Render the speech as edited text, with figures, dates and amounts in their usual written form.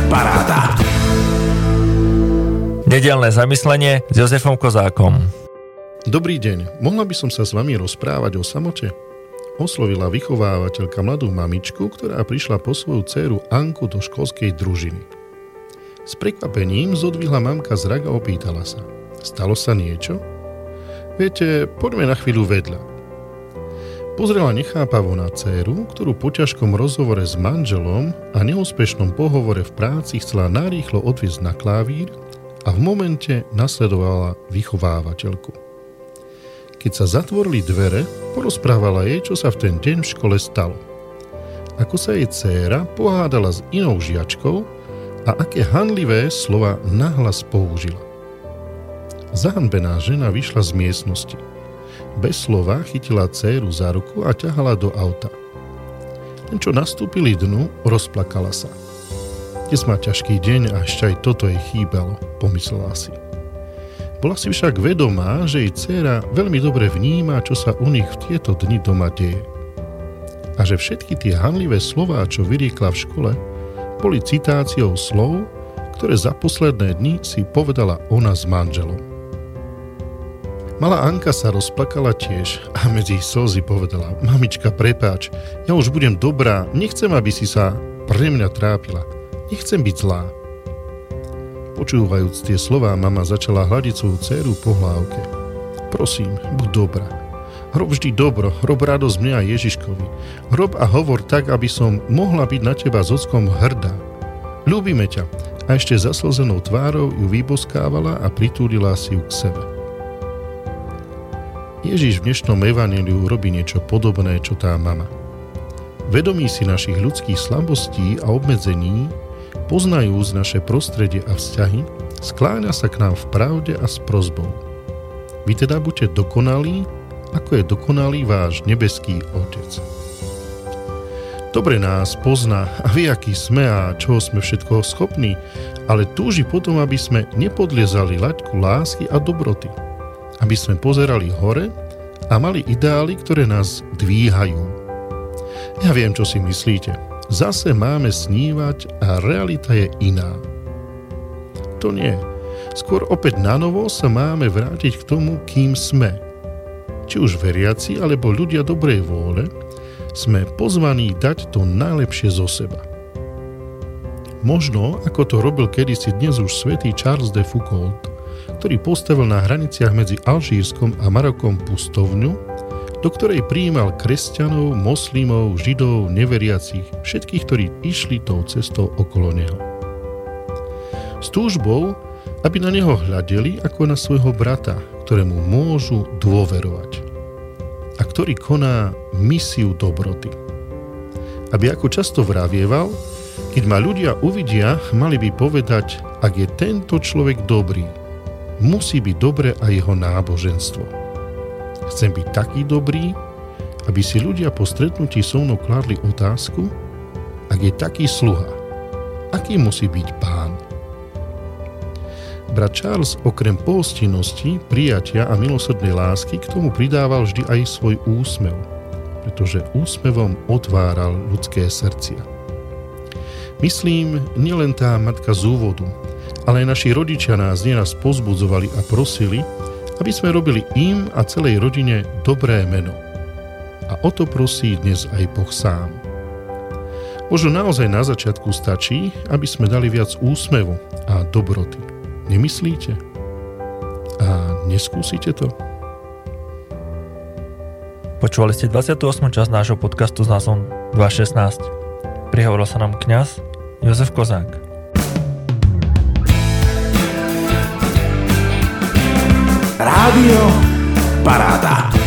Paráda. Nedeľné zamyslenie s Jozefom Kozákom. Dobrý deň, mohla by som sa s vami rozprávať o samote? Oslovila vychovávateľka mladú mamičku, ktorá prišla po svoju dcéru Anku do školskej družiny. S prekvapením zodvihla mamka zrak a opýtala sa: stalo sa niečo? Viete, poďme na chvíľu vedľa. Pozrela nechápavo na dcéru, ktorú po ťažkom rozhovore s manželom a neúspešnom pohovore v práci chcela narýchlo odviesť na klavír a v momente nasledovala vychovávateľku. Keď sa zatvorili dvere, porozprávala jej, čo sa v ten deň v škole stalo. Ako sa jej dcéra pohádala s inou žiačkou a aké hanlivé slova nahlas použila. Zahanbená žena vyšla z miestnosti. Bez slova chytila dcéru za ruku a ťahala do auta. Ten, čo nastúpili dnu, rozplakala sa. Dnes má ťažký deň a ešte aj toto jej chýbalo, pomyslela si. Bola si však vedomá, že jej dcéra veľmi dobre vníma, čo sa u nich v tieto dni doma deje. A že všetky tie hanlivé slová, čo vyriekla v škole, boli citáciou slov, ktoré za posledné dni si povedala ona s manželom. Malá Anka sa rozplakala tiež a medzi slzy povedala: mamička, prepáč, ja už budem dobrá, nechcem, aby si sa pre mňa trápila. Nechcem byť zlá. Počúvajúc tie slová, mama začala hľadiť svoju dcéru po hlávke. Prosím, buď dobrá. Rob vždy dobro, rob radosť mne a Ježiškovi. Rob a hovor tak, aby som mohla byť na teba s ockom hrdá. Ľúbime ťa. A ešte zaslzenou tvárou ju vyboskávala a pritúlila si ju k sebe. Ježiš v dnešnom evanjeliu robí niečo podobné, čo tá mama. Vedomí si našich ľudských slabostí a obmedzení, poznajúc naše prostredie a vzťahy, skláňa sa k nám v pravde a s prosbou. Vy teda buďte dokonalí, ako je dokonalý váš nebeský Otec. Dobre nás pozná a vie, aký sme a čoho sme všetkoho schopní, ale túži potom, aby sme nepodliezali laťku lásky a dobroty. Aby sme pozerali hore a mali ideály, ktoré nás dvíhajú. Ja viem, čo si myslíte. Zase máme snívať a realita je iná. To nie. Skôr opäť nanovo sa máme vrátiť k tomu, kým sme. Či už veriaci, alebo ľudia dobrej vôle, sme pozvaní dať to najlepšie zo seba. Možno, ako to robil kedysi dnes už svätý Charles de Foucault, ktorý postavil na hraniciach medzi Alžírskom a Marokom pustovňu, do ktorej prijímal kresťanov, moslimov, židov, neveriacich, všetkých, ktorí išli tou cestou okolo neho. S túžbou, aby na neho hľadeli ako na svojho brata, ktorému môžu dôverovať a ktorý koná misiu dobroty. Aby ako často vravieval, keď ma ľudia uvidia, mali by povedať: ak je tento človek dobrý, musí byť dobre aj jeho náboženstvo. Chcem byť taký dobrý, aby si ľudia po stretnutí so mnou kládli otázku: ak je taký sluha, aký musí byť pán? Brat Charles okrem pohostinnosti, prijatia a milosrdnej lásky k tomu pridával vždy aj svoj úsmev, pretože úsmevom otváral ľudské srdcia. Myslím, nielen tá matka z úvodu, ale aj naši rodičia nás nieraz povzbudzovali a prosili, aby sme robili im a celej rodine dobré meno. A o to prosí dnes aj Boh sám. Možno naozaj na začiatku stačí, aby sme dali viac úsmevu a dobroty. Nemyslíte? A neskúsite to? Počúvali ste 28. časť nášho podcastu s názvom 2.16. Prihovoril sa nám kňaz Jozef Kozák. Rádio Paráda.